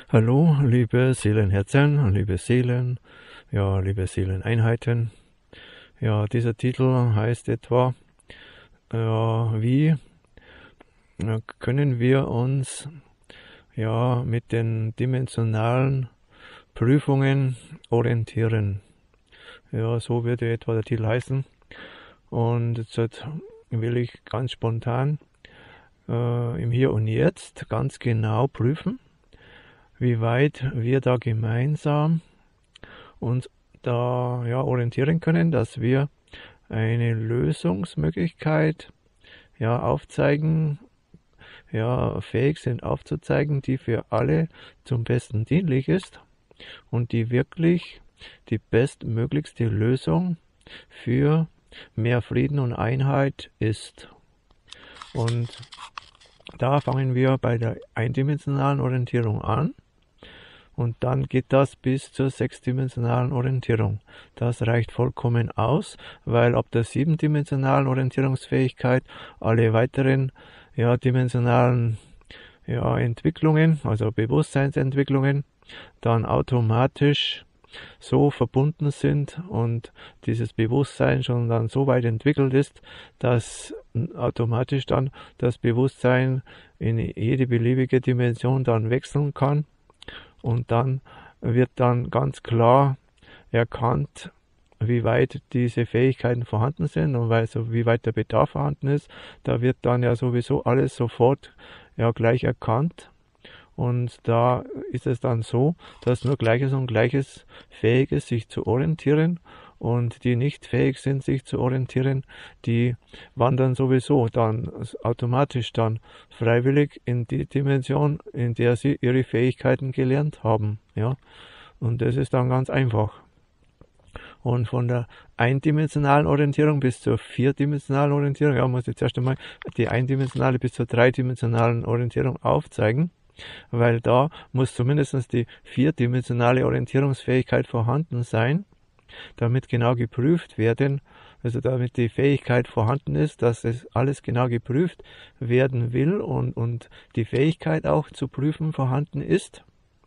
Hallo, liebe Seelenherzen, liebe Seelen, ja, liebe Seeleneinheiten. Ja, dieser Titel heißt etwa, wie können wir uns ja mit den dimensionalen Prüfungen orientieren? Ja, so würde etwa der Titel heißen. Und jetzt will ich ganz spontan im Hier und Jetzt ganz genau prüfen, wie weit wir da gemeinsam uns da orientieren können, dass wir eine Lösungsmöglichkeit aufzeigen, fähig sind aufzuzeigen, die für alle zum Besten dienlich ist und die wirklich die bestmöglichste Lösung für mehr Frieden und Einheit ist. Und da fangen wir bei der eindimensionalen Orientierung an. Und dann geht das bis zur sechsdimensionalen Orientierung. Das reicht vollkommen aus, weil ab der siebendimensionalen Orientierungsfähigkeit alle weiteren dimensionalen Entwicklungen, also Bewusstseinsentwicklungen, dann automatisch so verbunden sind und dieses Bewusstsein schon dann so weit entwickelt ist, dass automatisch dann das Bewusstsein in jede beliebige Dimension dann wechseln kann. Und dann wird dann ganz klar erkannt, wie weit diese Fähigkeiten vorhanden sind und wie weit der Bedarf vorhanden ist. Da wird dann ja sowieso alles sofort gleich erkannt. Und da ist es dann so, dass nur Gleiches und Gleiches fähig ist, sich zu orientieren. Und die nicht fähig sind, sich zu orientieren, die wandern sowieso dann automatisch dann freiwillig in die Dimension, in der sie ihre Fähigkeiten gelernt haben. Ja? Und das ist dann ganz einfach. Und von der eindimensionalen Orientierung bis zur vierdimensionalen Orientierung, muss ich jetzt erst einmal die eindimensionale bis zur dreidimensionalen Orientierung aufzeigen, weil da muss zumindest die vierdimensionale Orientierungsfähigkeit vorhanden sein, damit genau geprüft werden, also damit die Fähigkeit vorhanden ist, dass es alles genau geprüft werden will und die Fähigkeit auch zu prüfen vorhanden ist.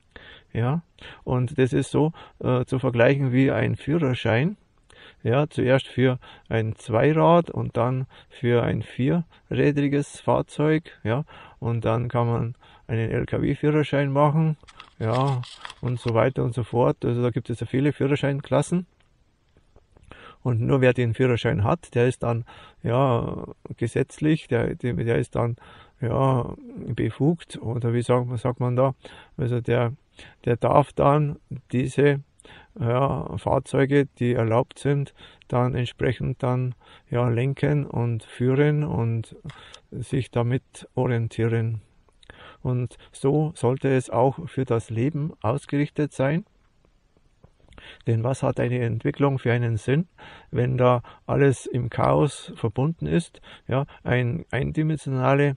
Ja, und das ist so zu vergleichen wie ein Führerschein. Ja, zuerst für ein Zweirad und dann für ein vierrädriges Fahrzeug. Ja, und dann kann man einen LKW-Führerschein machen. Ja, und so weiter und so fort. Also da gibt es ja viele Führerscheinklassen. Und nur wer den Führerschein hat, der ist dann gesetzlich, der ist dann befugt, oder wie sagt man da? Also der darf dann diese Fahrzeuge, die erlaubt sind, dann entsprechend dann lenken und führen und sich damit orientieren. Und so sollte es auch für das Leben ausgerichtet sein. Denn was hat eine Entwicklung für einen Sinn, wenn da alles im Chaos verbunden ist? Ja, eine eindimensionale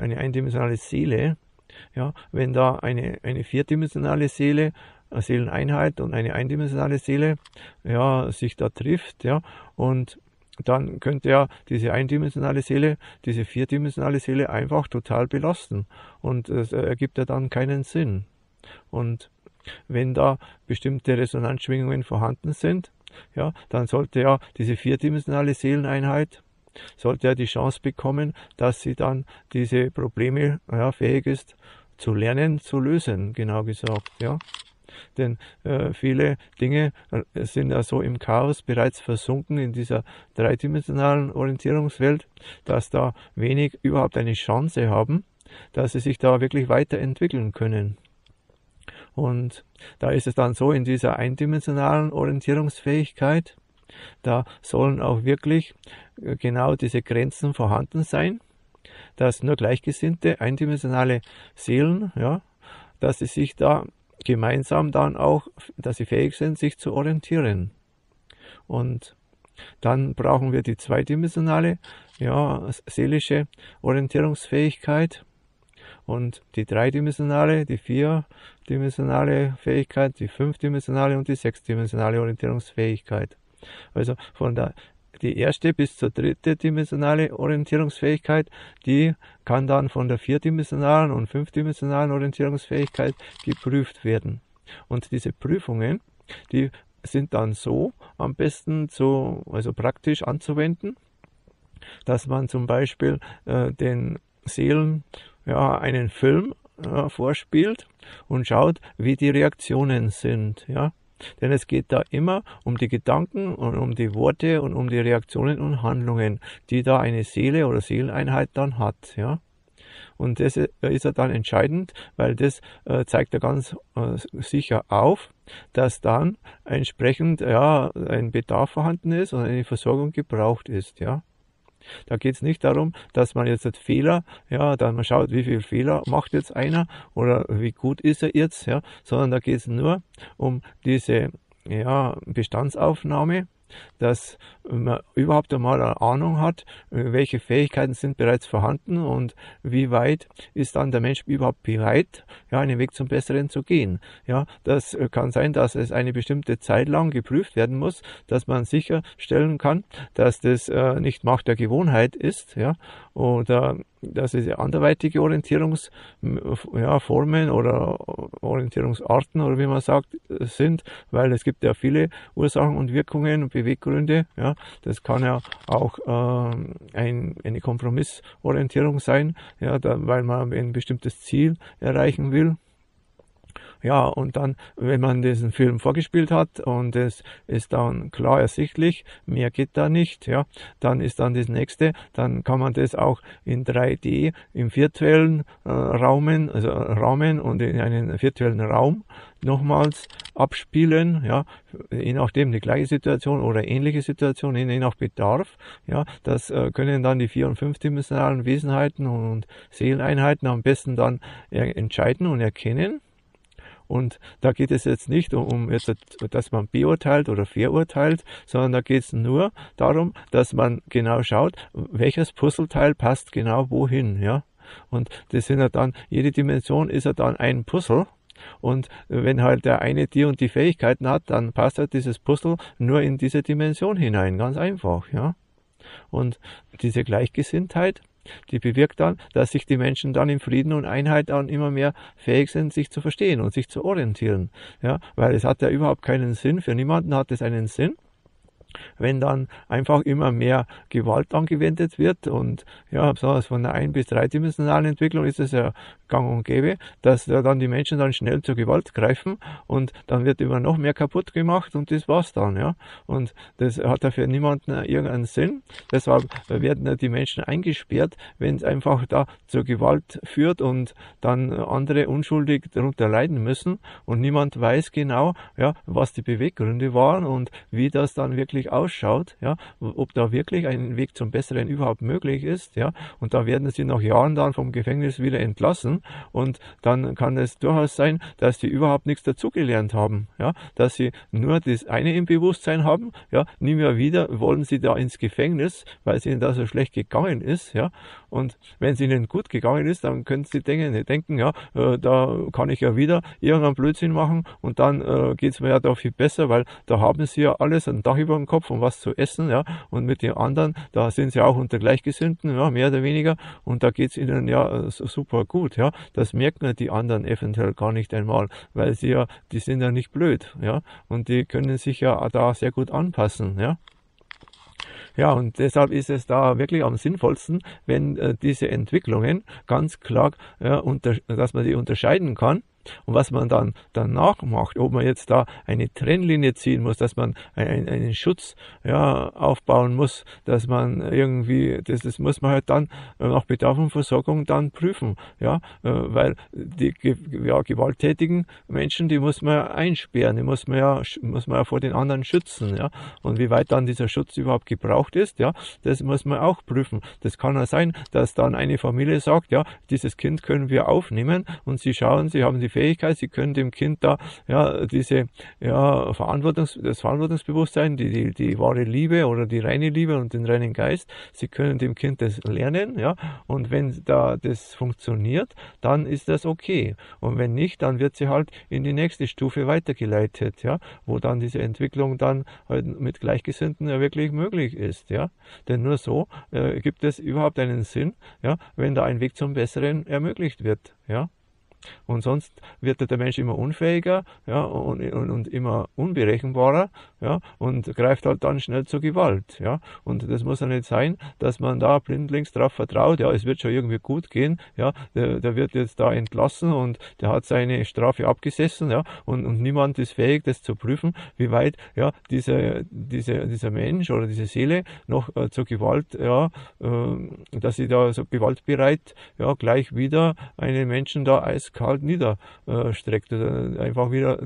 Seele, wenn da eine vierdimensionale Seele, eine Seeleneinheit und eine eindimensionale Seele, sich da trifft, und dann könnte diese eindimensionale Seele, diese vierdimensionale Seele einfach total belasten. Und es ergibt ja dann keinen Sinn. Und wenn da bestimmte Resonanzschwingungen vorhanden sind, dann sollte diese vierdimensionale Seeleneinheit die Chance bekommen, dass sie dann diese Probleme fähig ist zu lernen, zu lösen, genau gesagt. Denn viele Dinge sind ja so im Chaos bereits versunken in dieser dreidimensionalen Orientierungswelt, dass da wenig überhaupt eine Chance haben, dass sie sich da wirklich weiterentwickeln können. Und da ist es dann so, in dieser eindimensionalen Orientierungsfähigkeit, da sollen auch wirklich genau diese Grenzen vorhanden sein, dass nur gleichgesinnte eindimensionale Seelen, dass sie sich da gemeinsam dann auch, dass sie fähig sind, sich zu orientieren. Und dann brauchen wir die zweidimensionale, seelische Orientierungsfähigkeit. Und die dreidimensionale, die vierdimensionale Fähigkeit, die fünfdimensionale und die sechsdimensionale Orientierungsfähigkeit. Also von der die erste bis zur dritte dimensionale Orientierungsfähigkeit, die kann dann von der vierdimensionalen und fünfdimensionalen Orientierungsfähigkeit geprüft werden. Und diese Prüfungen, die sind dann so am besten also praktisch anzuwenden, dass man zum Beispiel den Seelen einen Film vorspielt und schaut, wie die Reaktionen sind. Ja? Denn es geht da immer um die Gedanken und um die Worte und um die Reaktionen und Handlungen, die da eine Seele oder Seeleneinheit dann hat. Ja? Und das ist ja dann entscheidend, weil das zeigt ja ganz sicher auf, dass dann entsprechend ein Bedarf vorhanden ist und eine Versorgung gebraucht ist. Ja? Da geht es nicht darum, dass man jetzt Fehler, dann man schaut, wie viel Fehler macht jetzt einer oder wie gut ist er jetzt, sondern da geht es nur um diese Bestandsaufnahme, dass man überhaupt einmal eine Ahnung hat, welche Fähigkeiten sind bereits vorhanden und wie weit ist dann der Mensch überhaupt bereit, einen Weg zum Besseren zu gehen. Ja, das kann sein, dass es eine bestimmte Zeit lang geprüft werden muss, dass man sicherstellen kann, dass das nicht Macht der Gewohnheit ist, oder dass es anderweitige Orientierungsformen oder Orientierungsarten oder wie man sagt sind, weil es gibt ja viele Ursachen und Wirkungen und Beweggründe. Ja, das kann ja auch eine Kompromissorientierung sein, weil man ein bestimmtes Ziel erreichen will. Ja, und dann, wenn man diesen Film vorgespielt hat und es ist dann klar ersichtlich, mehr geht da nicht, dann ist dann das nächste, dann kann man das auch in 3D im virtuellen Rahmen und in einen virtuellen Raum nochmals abspielen, je nachdem die gleiche Situation oder ähnliche Situation, je nach Bedarf, das können dann die 4- und 5-dimensionalen Wesenheiten und Seeleneinheiten am besten dann entscheiden und erkennen. Und da geht es jetzt nicht um jetzt, dass man beurteilt oder verurteilt, sondern da geht es nur darum, dass man genau schaut, welches Puzzleteil passt genau wohin, Und das sind ja dann, jede Dimension ist ja dann ein Puzzle. Und wenn halt der eine die und die Fähigkeiten hat, dann passt halt dieses Puzzle nur in diese Dimension hinein, ganz einfach, Und diese Gleichgesinntheit, die bewirkt dann, dass sich die Menschen dann in Frieden und Einheit dann immer mehr fähig sind, sich zu verstehen und sich zu orientieren. Weil es hat ja überhaupt keinen Sinn, für niemanden hat es einen Sinn, wenn dann einfach immer mehr Gewalt angewendet wird und besonders von der 1- bis 3-dimensionalen Entwicklung ist es ja gang und gäbe, dass dann die Menschen dann schnell zur Gewalt greifen und dann wird immer noch mehr kaputt gemacht und das war's dann, Und das hat ja für niemanden irgendeinen Sinn. Deshalb werden die Menschen eingesperrt, wenn es einfach da zur Gewalt führt und dann andere unschuldig darunter leiden müssen und niemand weiß genau, was die Beweggründe waren und wie das dann wirklich ausschaut, ob da wirklich ein Weg zum Besseren überhaupt möglich ist, und da werden sie nach Jahren dann vom Gefängnis wieder entlassen und dann kann es durchaus sein, dass die überhaupt nichts dazugelernt haben, dass sie nur das eine im Bewusstsein haben, nie mehr wieder wollen sie da ins Gefängnis, weil es ihnen da so schlecht gegangen ist, und wenn es ihnen gut gegangen ist, dann können sie denken, da kann ich ja wieder irgendeinen Blödsinn machen und dann geht es mir ja da viel besser, weil da haben sie ja alles, ein Dach über dem Kopf und was zu essen, und mit den anderen, da sind sie auch unter Gleichgesinnten, mehr oder weniger, und da geht es ihnen super gut, das merken die anderen eventuell gar nicht einmal, weil die sind ja nicht blöd, und die können sich ja da sehr gut anpassen, Ja, und deshalb ist es da wirklich am sinnvollsten, wenn diese Entwicklungen ganz klar, dass man die unterscheiden kann. Und was man dann danach macht, ob man jetzt da eine Trennlinie ziehen muss, dass man einen Schutz aufbauen muss, dass man irgendwie, das muss man halt dann nach Bedarf und Versorgung dann prüfen, weil die gewalttätigen Menschen, die muss man ja einsperren, die muss man ja vor den anderen schützen, und wie weit dann dieser Schutz überhaupt gebraucht ist, das muss man auch prüfen. Das kann ja sein, dass dann eine Familie sagt, dieses Kind können wir aufnehmen und sie schauen, sie haben die die Fähigkeit, sie können dem Kind da das Verantwortungsbewusstsein, die wahre Liebe oder die reine Liebe und den reinen Geist, sie können dem Kind das lernen, ja, und wenn da das funktioniert, dann ist das okay. Und wenn nicht, dann wird sie halt in die nächste Stufe weitergeleitet, ja, wo dann diese Entwicklung dann halt mit Gleichgesinnten ja wirklich möglich ist, ja. Denn nur so gibt es überhaupt einen Sinn, ja, wenn da ein Weg zum Besseren ermöglicht wird, ja. Und sonst wird der Mensch immer unfähiger, ja, und immer unberechenbarer, ja, und greift halt dann schnell zur Gewalt, ja. Und das muss ja nicht sein, dass man da blindlings drauf vertraut, ja, es wird schon irgendwie gut gehen, ja, der wird jetzt da entlassen und der hat seine Strafe abgesessen, ja, und niemand ist fähig, das zu prüfen, wie weit, ja, dieser Mensch oder diese Seele noch zur Gewalt, ja, dass sie da so gewaltbereit, ja, gleich wieder einen Menschen da eiskalt niederstreckt. Einfach wieder,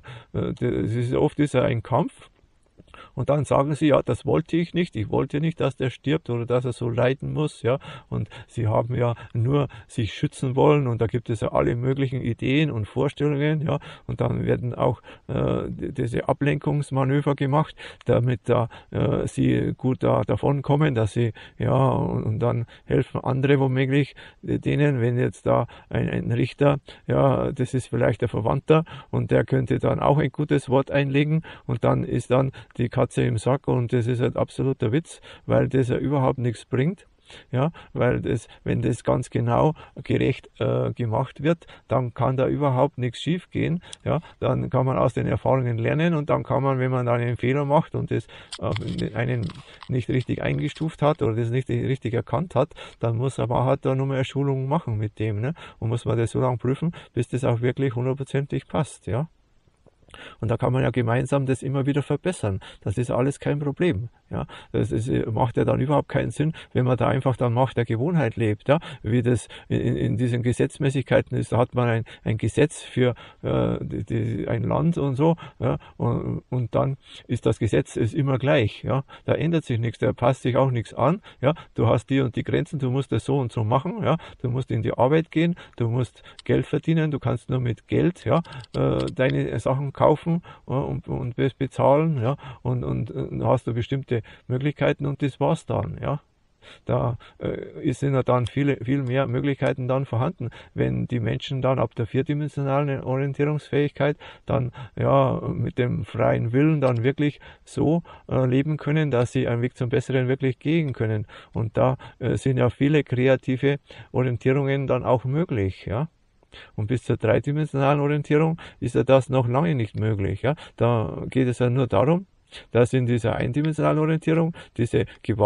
oft ist ein Kampf. Und dann sagen sie, ja, das wollte ich nicht. Ich wollte nicht, dass der stirbt oder dass er so leiden muss, ja. Und sie haben ja nur sich schützen wollen und da gibt es ja alle möglichen Ideen und Vorstellungen, ja. Und dann werden auch diese Ablenkungsmanöver gemacht, damit da sie gut davon kommen, dass sie, ja, und dann helfen andere womöglich denen, wenn jetzt da ein Richter, ja, das ist vielleicht der Verwandter und der könnte dann auch ein gutes Wort einlegen und dann ist dann die Katze im Sack und das ist halt absoluter Witz, weil das ja überhaupt nichts bringt. Ja, weil wenn das ganz genau gerecht gemacht wird, dann kann da überhaupt nichts schief gehen. Ja, dann kann man aus den Erfahrungen lernen und dann kann man, wenn man dann einen Fehler macht und das einen nicht richtig eingestuft hat oder das nicht richtig erkannt hat, dann muss man halt da nochmal eine Schulung machen mit dem, ne? Und muss man das so lange prüfen, bis das auch wirklich hundertprozentig passt, ja. Und da kann man ja gemeinsam das immer wieder verbessern. Das ist alles kein Problem. Ja, das macht ja dann überhaupt keinen Sinn, wenn man da einfach dann Macht der Gewohnheit lebt. Ja, wie das in diesen Gesetzmäßigkeiten ist. Da hat man ein Gesetz für ein Land und so. Ja, und dann ist das Gesetz ist immer gleich. Ja, da ändert sich nichts. Da passt sich auch nichts an. Ja, du hast die und die Grenzen. Du musst das so und so machen. Ja, du musst in die Arbeit gehen. Du musst Geld verdienen. Du kannst nur mit Geld deine Sachen kaufen und bezahlen, ja, und hast du bestimmte Möglichkeiten und das war's dann, ja. Da sind ja dann viel mehr Möglichkeiten dann vorhanden, wenn die Menschen dann ab der vierdimensionalen Orientierungsfähigkeit dann ja mit dem freien Willen dann wirklich so leben können, dass sie einen Weg zum Besseren wirklich gehen können. Und da sind ja viele kreative Orientierungen dann auch möglich, ja. Und bis zur dreidimensionalen Orientierung ist ja das noch lange nicht möglich. Ja? Da geht es ja nur darum, dass in dieser eindimensionalen Orientierung, diese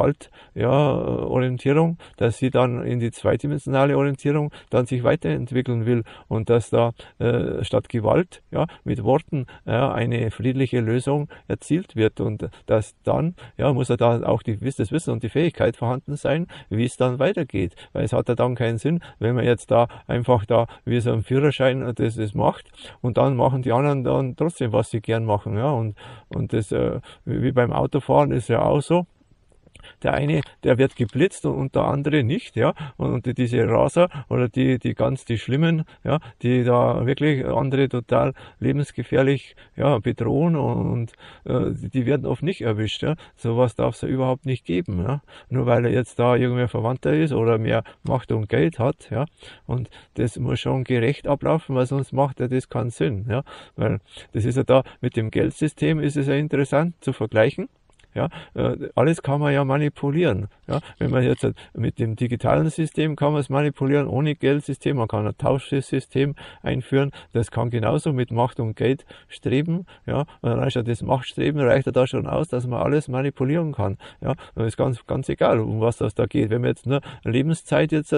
Gewalt-Orientierung, dass sie dann in die zweidimensionale Orientierung dann sich weiterentwickeln will und dass da statt Gewalt mit Worten eine friedliche Lösung erzielt wird und dass dann muss ja da auch das Wissen und die Fähigkeit vorhanden sein, wie es dann weitergeht, weil es hat ja dann keinen Sinn, wenn man jetzt da einfach da wie so ein Führerschein das macht und dann machen die anderen dann trotzdem, was sie gern machen, ja, und das wie beim Autofahren ist ja auch so. Der eine, der wird geblitzt und der andere nicht, ja. Und diese Raser oder die Schlimmen, ja, die da wirklich andere total lebensgefährlich, bedrohen und die werden oft nicht erwischt, ja. Sowas darf es ja überhaupt nicht geben, ja. Nur weil er jetzt da irgendwie Verwandter ist oder mehr Macht und Geld hat, ja. Und das muss schon gerecht ablaufen, weil sonst macht ja das keinen Sinn, ja. Weil das ist ja da mit dem Geldsystem ist es ja interessant zu vergleichen. Ja, alles kann man ja manipulieren. Ja, wenn man jetzt mit dem digitalen System kann man es manipulieren, ohne Geldsystem, man kann ein Tauschsystem einführen, das kann genauso mit Macht und Geld streben. Ja, und dann ist ja das Machtstreben reicht ja da schon aus, dass man alles manipulieren kann. Ja, das ist ganz egal, um was das da geht. Wenn man jetzt nur Lebenszeit jetzt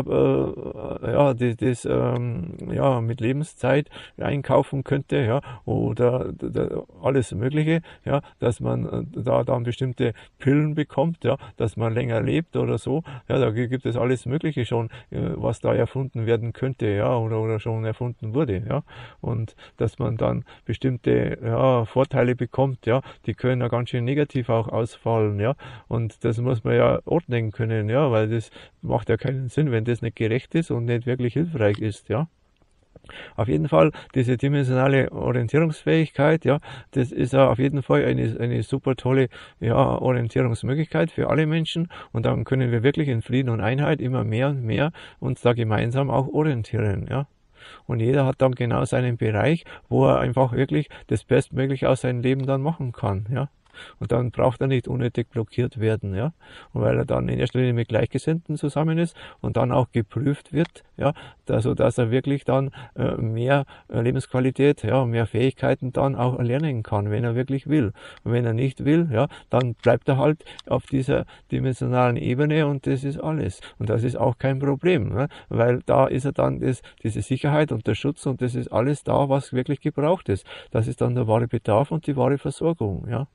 mit Lebenszeit einkaufen könnte, ja, oder alles Mögliche, ja, dass man da dann bestimmte Pillen bekommt, ja, dass man länger lebt oder so. Ja, da gibt es alles Mögliche schon, was da erfunden werden könnte, ja, oder schon erfunden wurde, ja. Und dass man dann bestimmte Vorteile bekommt, ja, die können ja ganz schön negativ auch ausfallen, ja. Und das muss man ja ordnen können, ja, weil das macht ja keinen Sinn, wenn das nicht gerecht ist und nicht wirklich hilfreich ist, ja. Auf jeden Fall, diese dimensionale Orientierungsfähigkeit, ja, das ist ja auf jeden Fall eine super tolle, ja, Orientierungsmöglichkeit für alle Menschen, und dann können wir wirklich in Frieden und Einheit immer mehr und mehr uns da gemeinsam auch orientieren, ja. Und jeder hat dann genau seinen Bereich, wo er einfach wirklich das Bestmögliche aus seinem Leben dann machen kann, ja. Und dann braucht er nicht unnötig blockiert werden, ja. Und weil er dann in erster Linie mit Gleichgesinnten zusammen ist und dann auch geprüft wird, ja, so dass er wirklich dann mehr Lebensqualität, ja, mehr Fähigkeiten dann auch erlernen kann, wenn er wirklich will. Und wenn er nicht will, ja, dann bleibt er halt auf dieser dimensionalen Ebene, und das ist alles. Und das ist auch kein Problem, ne? Weil da ist er dann diese Sicherheit und der Schutz, und das ist alles da, was wirklich gebraucht ist. Das ist dann der wahre Bedarf und die wahre Versorgung, ja.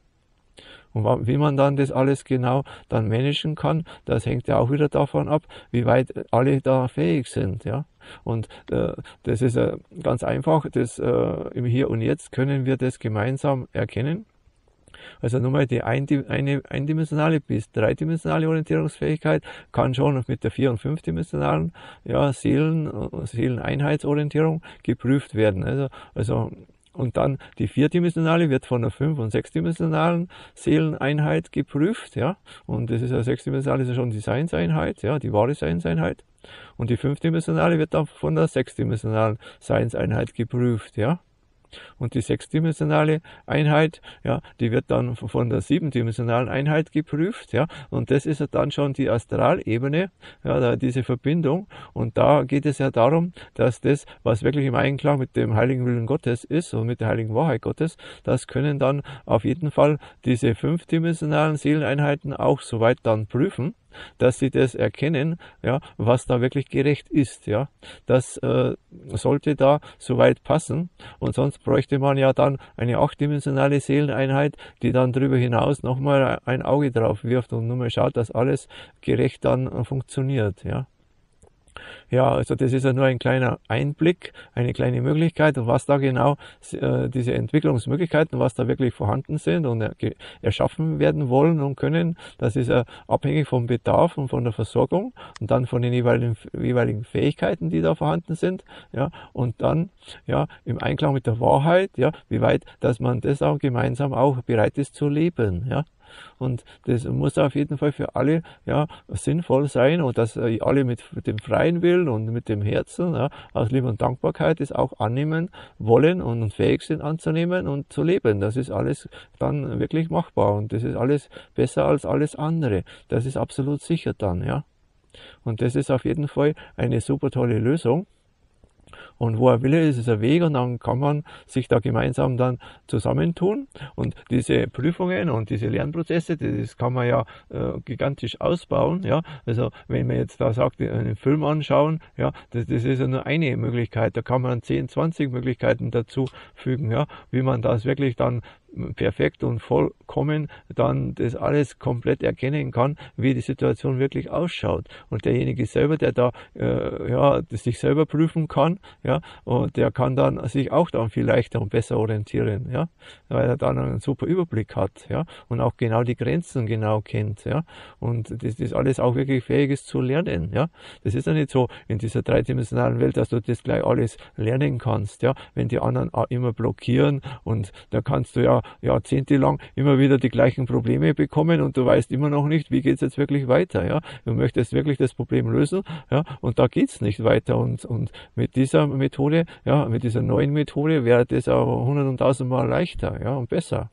Und wie man dann das alles genau dann managen kann, das hängt ja auch wieder davon ab, wie weit alle da fähig sind, ja. Und das ist ganz einfach, im Hier und Jetzt können wir das gemeinsam erkennen. Also nur mal die eindimensionale bis dreidimensionale Orientierungsfähigkeit kann schon mit der 4- und 5-dimensionalen, ja, Seeleneinheitsorientierung geprüft werden. Und dann die 4-dimensionale wird von der 5- und 6-dimensionalen Seeleneinheit geprüft, ja. Und das ist ja 6-dimensionale ist ja schon die Seinseinheit, ja, die wahre Seinseinheit. Und die 5-dimensionale wird dann von der 6-dimensionalen Seinseinheit geprüft, ja. Und die 6-dimensionale Einheit, ja, die wird dann von der 7-dimensionalen Einheit geprüft, ja. Und das ist ja dann schon die Astralebene, ja, diese Verbindung. Und da geht es ja darum, dass das, was wirklich im Einklang mit dem heiligen Willen Gottes ist und mit der heiligen Wahrheit Gottes, das können dann auf jeden Fall diese 5-dimensionalen Seeleneinheiten auch soweit dann prüfen, dass sie das erkennen, ja, was da wirklich gerecht ist, ja. Das sollte da soweit passen, und sonst bräuchte man ja dann eine 8-dimensionale Seeleneinheit, die dann darüber hinaus nochmal ein Auge drauf wirft und nur mal schaut, dass alles gerecht dann funktioniert, ja. Ja, also das ist ja nur ein kleiner Einblick, eine kleine Möglichkeit, und was da genau diese Entwicklungsmöglichkeiten, was da wirklich vorhanden sind und erschaffen werden wollen und können, das ist ja abhängig vom Bedarf und von der Versorgung und dann von den jeweiligen Fähigkeiten, die da vorhanden sind, ja, und dann, ja, im Einklang mit der Wahrheit, ja, wie weit, dass man das auch gemeinsam auch bereit ist zu leben, ja. Und das muss auf jeden Fall für alle, ja, sinnvoll sein, und dass alle mit dem freien Willen und mit dem Herzen, ja, aus Liebe und Dankbarkeit es auch annehmen wollen und fähig sind anzunehmen und zu leben. Das ist alles dann wirklich machbar, und das ist alles besser als alles andere. Das ist absolut sicher dann, ja. Und das ist auf jeden Fall eine super tolle Lösung. Und wo er will, ist es ein Weg, und dann kann man sich da gemeinsam dann zusammentun. Und diese Prüfungen und diese Lernprozesse, das kann man ja gigantisch ausbauen. Ja, also wenn man jetzt da sagt, einen Film anschauen, ja, das ist ja nur eine Möglichkeit. Da kann man 10, 20 Möglichkeiten dazu fügen, ja, wie man das wirklich dann perfekt und vollkommen dann das alles komplett erkennen kann, wie die Situation wirklich ausschaut. Und derjenige selber, der da das sich selber prüfen kann, ja, und der kann dann sich auch dann viel leichter und besser orientieren, ja, weil er dann einen super Überblick hat, ja, und auch genau die Grenzen genau kennt, ja, und das alles auch wirklich fähig ist zu lernen, ja. Das ist ja nicht so in dieser dreidimensionalen Welt, dass du das gleich alles lernen kannst, ja, wenn die anderen immer blockieren, und da kannst du ja jahrzehntelang immer wieder die gleichen Probleme bekommen, und du weißt immer noch nicht, wie geht's jetzt wirklich weiter, ja. Du möchtest wirklich das Problem lösen, ja, und da geht's nicht weiter, und mit dieser Methode, ja, mit dieser neuen Methode wäre das auch 100 und 1000 Mal leichter, ja, und besser.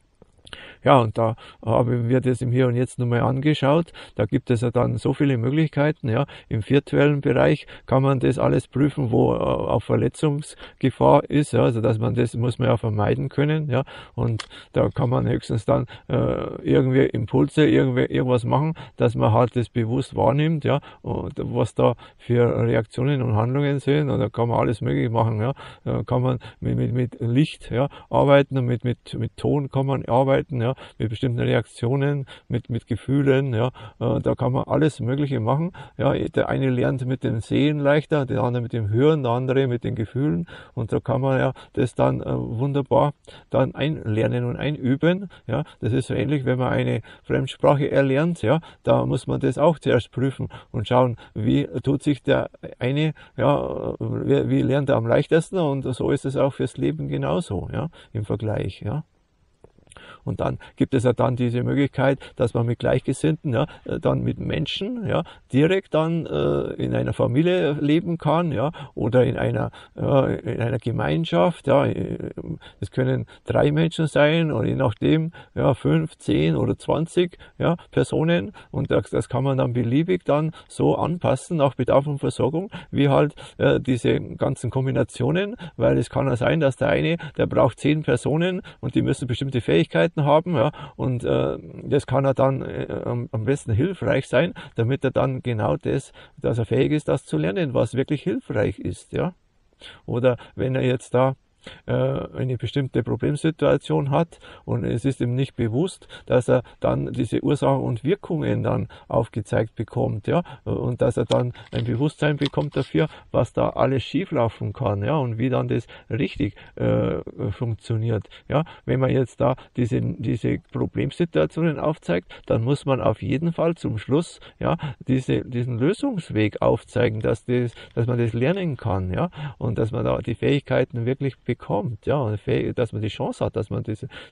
Ja, und da haben wir das im Hier und Jetzt nochmal angeschaut. Da gibt es ja dann so viele Möglichkeiten, ja. Im virtuellen Bereich kann man das alles prüfen, wo auf Verletzungsgefahr ist, ja. Also, das muss man ja vermeiden können, ja. Und da kann man höchstens dann irgendwie Impulse, irgendwas machen, dass man halt das bewusst wahrnimmt, ja. Und was da für Reaktionen und Handlungen sind, und da kann man alles möglich machen, ja. Da kann man mit Licht, ja, arbeiten, und mit Ton kann man arbeiten, ja. ja, mit bestimmten Reaktionen, mit Gefühlen, ja, da kann man alles Mögliche machen, ja, der eine lernt mit dem Sehen leichter, der andere mit dem Hören, der andere mit den Gefühlen, und da kann man ja das dann wunderbar dann einlernen und einüben, ja, das ist so ähnlich, wenn man eine Fremdsprache erlernt, ja, da muss man das auch zuerst prüfen und schauen, wie tut sich der eine, ja, wie lernt er am leichtesten, und so ist es auch fürs Leben genauso, ja, im Vergleich, ja. Und dann gibt es ja dann diese Möglichkeit, dass man mit Gleichgesinnten, ja, dann mit Menschen, ja, direkt dann in einer Familie leben kann, ja, oder in einer Gemeinschaft, ja. Es können 3 Menschen sein oder je nachdem, ja, 5, 10 oder 20, ja, Personen, und das kann man dann beliebig dann so anpassen, nach Bedarf und Versorgung, wie halt diese ganzen Kombinationen, weil es kann ja sein, dass der eine, der braucht 10 Personen und die müssen bestimmte Fähigkeiten haben, ja, und das kann er dann am besten hilfreich sein, damit er dann genau das, dass er fähig ist, das zu lernen, was wirklich hilfreich ist, ja. Oder wenn er jetzt da eine bestimmte Problemsituation hat und es ist ihm nicht bewusst, dass er dann diese Ursachen und Wirkungen dann aufgezeigt bekommt, ja, und dass er dann ein Bewusstsein bekommt dafür, was da alles schieflaufen kann, ja, und wie dann das richtig funktioniert, ja. Wenn man jetzt da diese Problemsituationen aufzeigt, dann muss man auf jeden Fall zum Schluss, ja, diesen Lösungsweg aufzeigen, dass man das lernen kann, ja, und dass man da die Fähigkeiten wirklich bekommt, ja, und dass man die Chance hat, dass man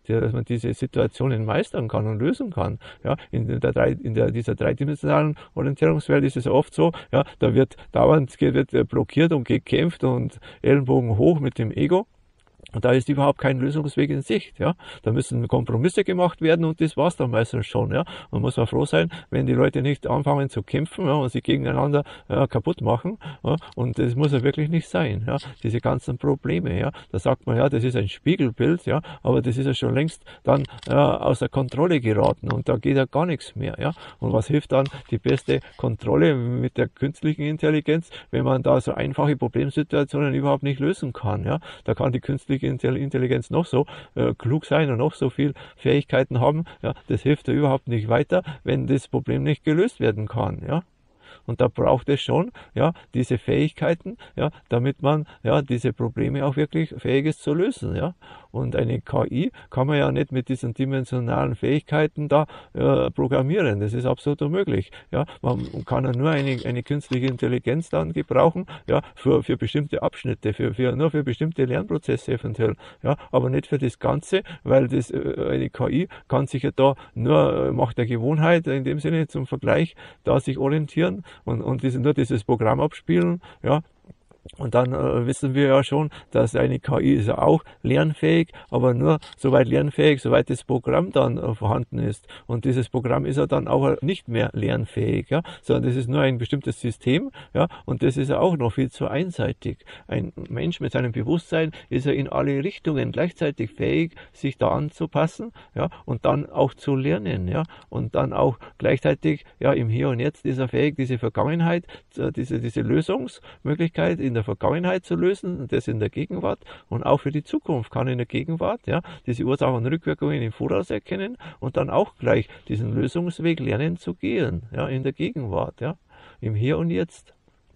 diese Situationen meistern kann und lösen kann, ja. In dieser dreidimensionalen Orientierungswelt ist es oft so, ja, da wird dauernd blockiert und gekämpft und Ellenbogen hoch mit dem Ego. Und da ist überhaupt kein Lösungsweg in Sicht, ja. Da müssen Kompromisse gemacht werden und das war's dann meistens schon, ja. Man muss mal froh sein, wenn die Leute nicht anfangen zu kämpfen, ja, und sich gegeneinander kaputt machen, ja. Und das muss ja wirklich nicht sein, ja. Diese ganzen Probleme, ja. Da sagt man, ja, das ist ein Spiegelbild, ja, aber das ist ja schon längst dann außer Kontrolle geraten und da geht ja gar nichts mehr, ja. Und was hilft dann die beste Kontrolle mit der künstlichen Intelligenz, wenn man da so einfache Problemsituationen überhaupt nicht lösen kann, ja. Da kann die künstliche Intelligenz noch so klug sein und noch so viel Fähigkeiten haben, ja, das hilft ja überhaupt nicht weiter, wenn das Problem nicht gelöst werden kann, ja. Und da braucht es schon, ja, diese Fähigkeiten, ja, damit man, ja, diese Probleme auch wirklich fähig ist zu lösen, ja. Und eine KI kann man ja nicht mit diesen dimensionalen Fähigkeiten da programmieren. Das ist absolut unmöglich, ja. Man kann ja nur eine künstliche Intelligenz dann gebrauchen, ja, für bestimmte Abschnitte, nur für bestimmte Lernprozesse eventuell, ja, aber nicht für das Ganze, weil eine KI kann sich ja da nur macht der Gewohnheit in dem Sinne zum Vergleich da sich orientieren und nur dieses Programm abspielen, ja. Und dann wissen wir ja schon, dass eine KI ist ja auch lernfähig, aber nur soweit lernfähig, soweit das Programm dann vorhanden ist. Und dieses Programm ist ja dann auch nicht mehr lernfähig, ja, sondern das ist nur ein bestimmtes System, ja, und das ist ja auch noch viel zu einseitig. Ein Mensch mit seinem Bewusstsein ist ja in alle Richtungen gleichzeitig fähig, sich da anzupassen, ja, und dann auch zu lernen, ja, und dann auch gleichzeitig, ja, im Hier und Jetzt ist er fähig, diese Vergangenheit, diese Lösungsmöglichkeit in der Vergangenheit zu lösen und das in der Gegenwart, und auch für die Zukunft kann in der Gegenwart, ja, diese Ursachen und Rückwirkungen im Voraus erkennen und dann auch gleich diesen Lösungsweg lernen zu gehen, ja, in der Gegenwart, ja, im Hier und Jetzt.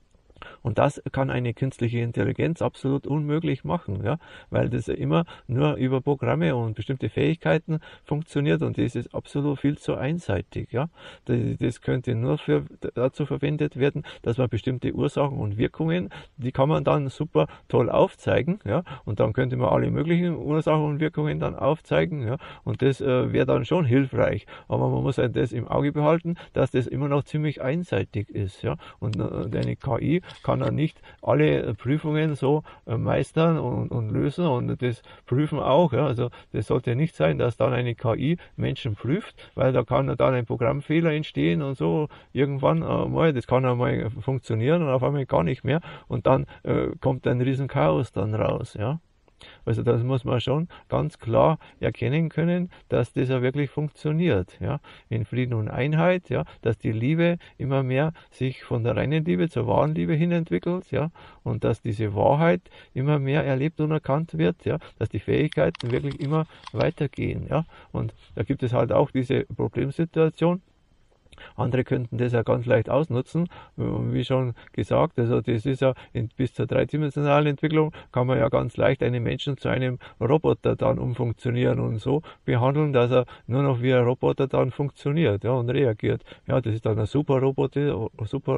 Und das kann eine künstliche Intelligenz absolut unmöglich machen, ja, weil das ja immer nur über Programme und bestimmte Fähigkeiten funktioniert, und das ist absolut viel zu einseitig, ja. Das könnte nur dazu verwendet werden, dass man bestimmte Ursachen und Wirkungen, die kann man dann super toll aufzeigen, ja, und dann könnte man alle möglichen Ursachen und Wirkungen dann aufzeigen, ja, und das wäre dann schon hilfreich. Aber man muss das im Auge behalten, dass das immer noch ziemlich einseitig ist, ja, und eine KI kann er nicht alle Prüfungen so meistern und lösen und das prüfen auch. Ja. Also das sollte nicht sein, dass dann eine KI Menschen prüft, weil da kann dann ein Programmfehler entstehen und so irgendwann mal, das kann einmal funktionieren und auf einmal gar nicht mehr und dann kommt ein riesen Chaos dann raus. Ja. Also das muss man schon ganz klar erkennen können, dass das ja wirklich funktioniert, ja, in Frieden und Einheit, ja, dass die Liebe immer mehr sich von der reinen Liebe zur wahren Liebe hin entwickelt, ja, und dass diese Wahrheit immer mehr erlebt und erkannt wird, ja, dass die Fähigkeiten wirklich immer weitergehen, ja, und da gibt es halt auch diese Problemsituation. Andere könnten das ja ganz leicht ausnutzen, wie schon gesagt, also das ist ja bis zur dreidimensionalen Entwicklung kann man ja ganz leicht einen Menschen zu einem Roboter dann umfunktionieren und so behandeln, dass er nur noch wie ein Roboter dann funktioniert, ja, und reagiert. Ja, das ist dann ein Superroboter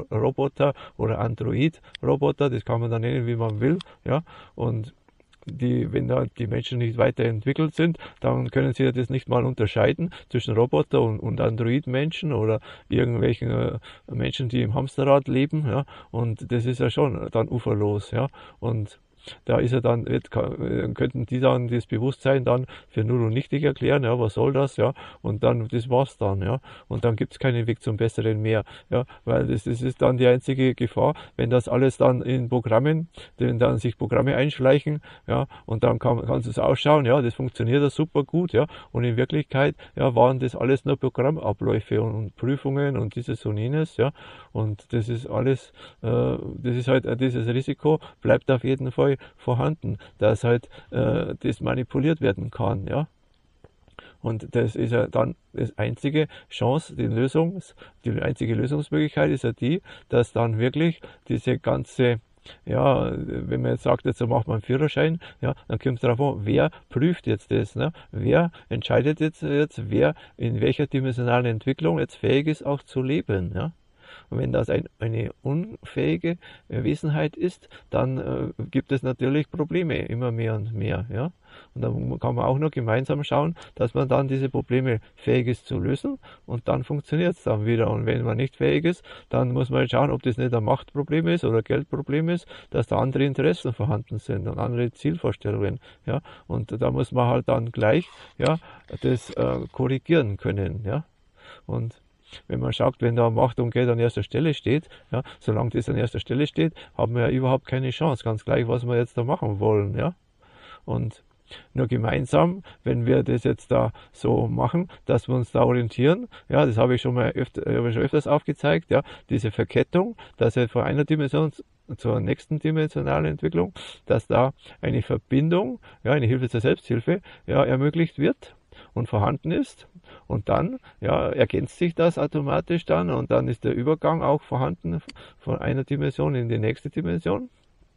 oder Android-Roboter, das kann man dann nennen, wie man will, ja, und wenn da die Menschen nicht weiterentwickelt sind, dann können sie ja das nicht mal unterscheiden zwischen Roboter und Android-Menschen oder irgendwelchen Menschen, die im Hamsterrad leben, ja, und das ist ja schon dann uferlos, ja, und da ist ja dann, könnten die dann das Bewusstsein dann für null und nichtig erklären, ja, was soll das, ja, und dann, das war's dann, ja, und dann gibt's keinen Weg zum Besseren mehr, ja, weil das ist dann die einzige Gefahr, wenn das alles dann in Programmen, wenn dann sich Programme einschleichen, ja, und dann kann es ausschauen, ja, das funktioniert ja super gut, ja, und in Wirklichkeit, ja, waren das alles nur Programmabläufe und Prüfungen und dieses und jenes, ja, und das ist alles, das ist halt, dieses Risiko bleibt auf jeden Fall vorhanden, dass halt das manipuliert werden kann, ja. Und das ist ja dann das einzige Chance, die einzige Lösungsmöglichkeit ist ja die, dass dann wirklich diese ganze, ja, wenn man jetzt sagt, jetzt macht man einen Führerschein, ja, dann kommt es darauf an, wer prüft jetzt das, ne? Wer entscheidet jetzt, wer in welcher dimensionalen Entwicklung jetzt fähig ist, auch zu leben, ja. Und wenn das eine unfähige Wesenheit ist, dann gibt es natürlich Probleme, immer mehr und mehr. Ja? Und dann kann man auch nur gemeinsam schauen, dass man dann diese Probleme fähig ist zu lösen und dann funktioniert es dann wieder. Und wenn man nicht fähig ist, dann muss man schauen, ob das nicht ein Machtproblem ist oder Geldproblem ist, dass da andere Interessen vorhanden sind und andere Zielvorstellungen. Ja? Und da muss man halt dann gleich, ja, das korrigieren können. Ja? Und wenn man schaut, wenn da Macht und Geld an erster Stelle steht, ja, solange das an erster Stelle steht, haben wir ja überhaupt keine Chance, ganz gleich, was wir jetzt da machen wollen, ja. Und nur gemeinsam, wenn wir das jetzt da so machen, dass wir uns da orientieren, ja, das habe ich schon öfters aufgezeigt, ja, diese Verkettung, dass er von einer Dimension zur nächsten dimensionalen Entwicklung, dass da eine Verbindung, ja, eine Hilfe zur Selbsthilfe, ja, ermöglicht wird und vorhanden ist. Und dann, ja, ergänzt sich das automatisch dann und dann ist der Übergang auch vorhanden von einer Dimension in die nächste Dimension.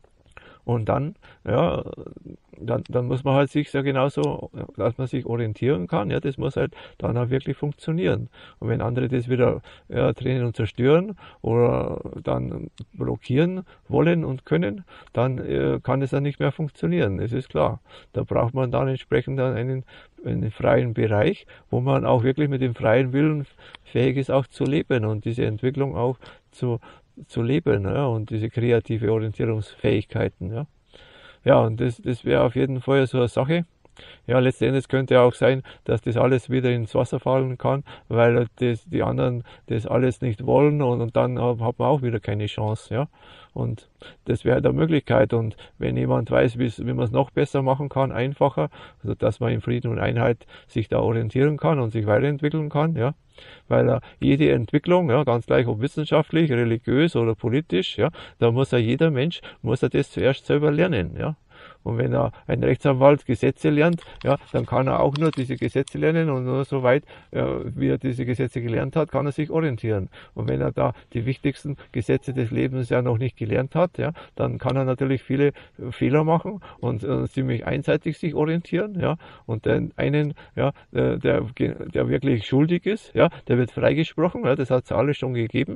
Und dann, ja, dann muss man halt sich ja genauso, dass man sich orientieren kann, ja, das muss halt dann auch wirklich funktionieren. Und wenn andere das wieder, ja, trennen und zerstören oder dann blockieren wollen und können, dann kann es dann nicht mehr funktionieren, das ist klar. Da braucht man dann entsprechend dann einen freien Bereich, wo man auch wirklich mit dem freien Willen fähig ist, auch zu leben und diese Entwicklung auch zu leben, ja, und diese kreative Orientierungsfähigkeiten, ja. Ja, und das wäre auf jeden Fall so eine Sache. Ja, letzten Endes könnte auch sein, dass das alles wieder ins Wasser fallen kann, weil die anderen das alles nicht wollen und dann hat man auch wieder keine Chance, ja. Und das wäre eine Möglichkeit. Und wenn jemand weiß, wie man es noch besser machen kann, einfacher, also dass man in Frieden und Einheit sich da orientieren kann und sich weiterentwickeln kann, ja. Weil jede Entwicklung, ja, ganz gleich ob wissenschaftlich, religiös oder politisch, ja, da muss ja jeder Mensch, muss er das zuerst selber lernen, ja. Und wenn ein Rechtsanwalt Gesetze lernt, ja, dann kann er auch nur diese Gesetze lernen und nur so weit, wie er diese Gesetze gelernt hat, kann er sich orientieren. Und wenn er da die wichtigsten Gesetze des Lebens ja noch nicht gelernt hat, ja, dann kann er natürlich viele Fehler machen und ziemlich einseitig sich orientieren, ja. Und den einen, ja, der wirklich schuldig ist, ja, der wird freigesprochen, ja, das hat es alles schon gegeben.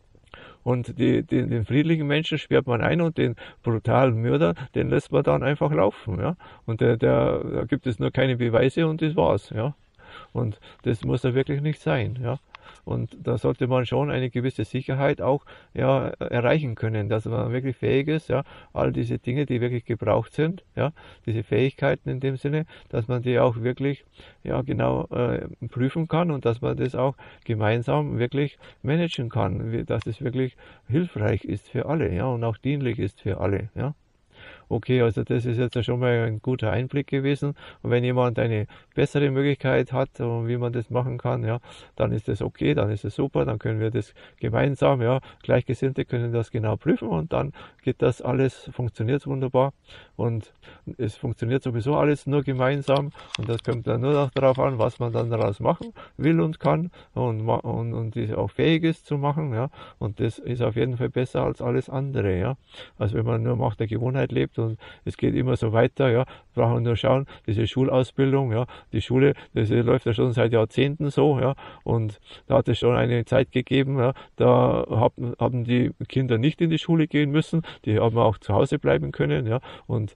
Und den friedlichen Menschen sperrt man ein und den brutalen Mörder, den lässt man dann einfach laufen, ja. Und da gibt es nur keine Beweise und das war's, ja. Und das muss ja wirklich nicht sein, ja. Und da sollte man schon eine gewisse Sicherheit auch, ja, erreichen können, dass man wirklich fähig ist, ja, all diese Dinge, die wirklich gebraucht sind, ja, diese Fähigkeiten in dem Sinne, dass man die auch wirklich, ja, genau prüfen kann und dass man das auch gemeinsam wirklich managen kann, dass es wirklich hilfreich ist für alle, ja, und auch dienlich ist für alle, ja. Okay, also das ist jetzt schon mal ein guter Einblick gewesen. Und wenn jemand eine bessere Möglichkeit hat, wie man das machen kann, ja, dann ist das okay, dann ist es super, dann können wir das gemeinsam, ja, Gleichgesinnte können das genau prüfen und dann geht das alles, funktioniert wunderbar. Und es funktioniert sowieso alles nur gemeinsam und das kommt dann nur noch darauf an, was man dann daraus machen will und kann und auch fähig ist zu machen, ja. Und das ist auf jeden Fall besser als alles andere, ja. Also wenn man nur nach der Gewohnheit lebt und es geht immer so weiter, ja, brauchen wir nur schauen, diese Schulausbildung, ja, die Schule, das läuft ja schon seit Jahrzehnten so, ja, und da hat es schon eine Zeit gegeben, ja, da haben die Kinder nicht in die Schule gehen müssen, die haben auch zu Hause bleiben können, ja, und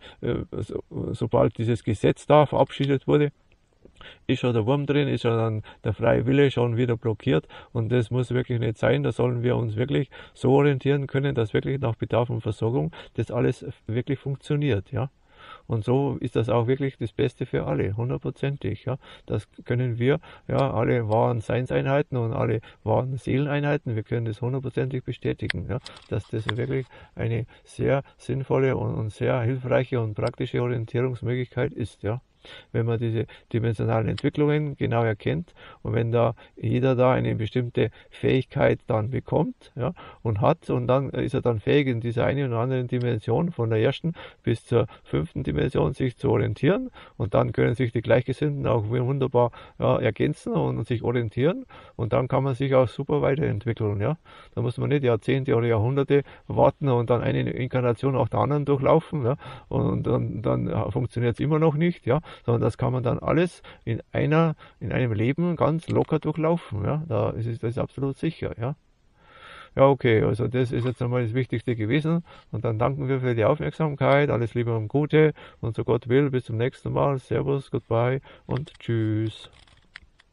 sobald dieses Gesetz da verabschiedet wurde, ist schon der Wurm drin, ist schon dann der freie Wille schon wieder blockiert und das muss wirklich nicht sein. Da sollen wir uns wirklich so orientieren können, dass wirklich nach Bedarf und Versorgung das alles wirklich funktioniert, ja. Und so ist das auch wirklich das Beste für alle, hundertprozentig, ja. Das können wir, ja, alle wahren Seinseinheiten und alle wahren Seeleneinheiten, wir können das hundertprozentig bestätigen, ja, dass das wirklich eine sehr sinnvolle und sehr hilfreiche und praktische Orientierungsmöglichkeit ist, ja. Wenn man diese dimensionalen Entwicklungen genau erkennt und wenn da jeder da eine bestimmte Fähigkeit dann bekommt, ja, und hat und dann ist er dann fähig in dieser einen oder anderen Dimension von der ersten bis zur 5. Dimension sich zu orientieren und dann können sich die Gleichgesinnten auch wunderbar, ja, ergänzen und sich orientieren und dann kann man sich auch super weiterentwickeln, ja. Da muss man nicht Jahrzehnte oder Jahrhunderte warten und dann eine Inkarnation auch der anderen durchlaufen, ja, und dann funktioniert es immer noch nicht, ja, sondern das kann man dann alles in einem Leben ganz locker durchlaufen, ja, das ist absolut sicher, ja. Ja, okay, also das ist jetzt einmal das Wichtigste gewesen und dann danken wir für die Aufmerksamkeit, alles Liebe und Gute und so Gott will, bis zum nächsten Mal, Servus, Goodbye und Tschüss.